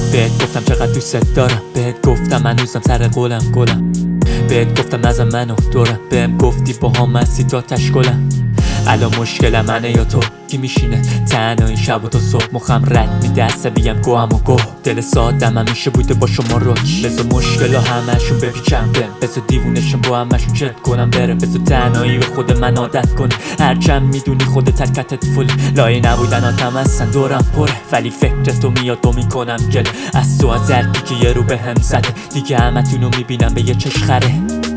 بهت گفتم چقدر دوست دارم، بهت گفتم هنوزم سر قولم بهت گفتم نزن منو دورم، بهم گفتی با هم هستی تا تشکلم. الان مشکل منه یا تو کی میشینه تنها این شب و تا صبح مخم رد میده عصبیم گوهم و گوه دل سادم همیشه بوده با شما روک بذار مشکل ها همشون بپیچم بهم بذار دیوونشون با همشون چت کنم بره بذار تنهایی به خود من عادت کنه هرچند میدونی خودت تکتت فل لایه نبودن آتم هستن دورم پره ولی فکر تو میاد و میکنم گل از تو از هرکی که یه رو به هم زده دیگه همتونو میبینم به یه چشخره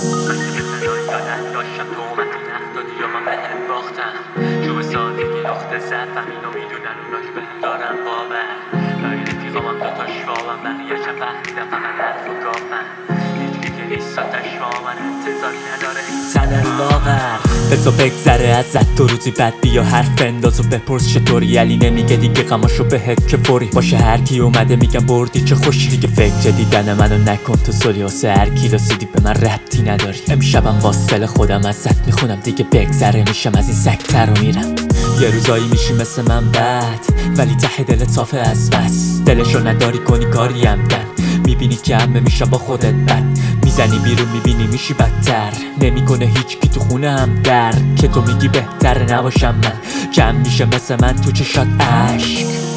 جو سادگی نقطه ضعفم اینو میدونن اونا که بهم دارن باور لای رفیقام هم دوتا شوابم بقیه شم فهمیدم فقط حرف و گافم هیچکی که نیست تشوامن انتظاری نداره تنن لاغر بذار بگذره ازت تو روزی بعد بیا حرف انداز و بپرس چطوری علی نمیگه دیگه غماشو بهت که فوری باشه هرکی اومده میگم بردی چه خوشی دیگه فکر دیدن منو نکن تو سولی واسه هرکی رسیدی به من ربطی نداری امشبم واصل خودم ازت میخونم دیگه بگذره میشم از این سکتر رو میرم یه روزایی میشی مثل من بد ولی ته دلت صافه از بس دلشو نداری کنی کاری همدن میبینی که همه میشه با خودت بد میزنی بیرون میبینی میشی بدتر نمیکنه هیچ کی تو خونه هم در که تو میگی بهتره نباشم من جمع میشه مثل من تو چشات عشق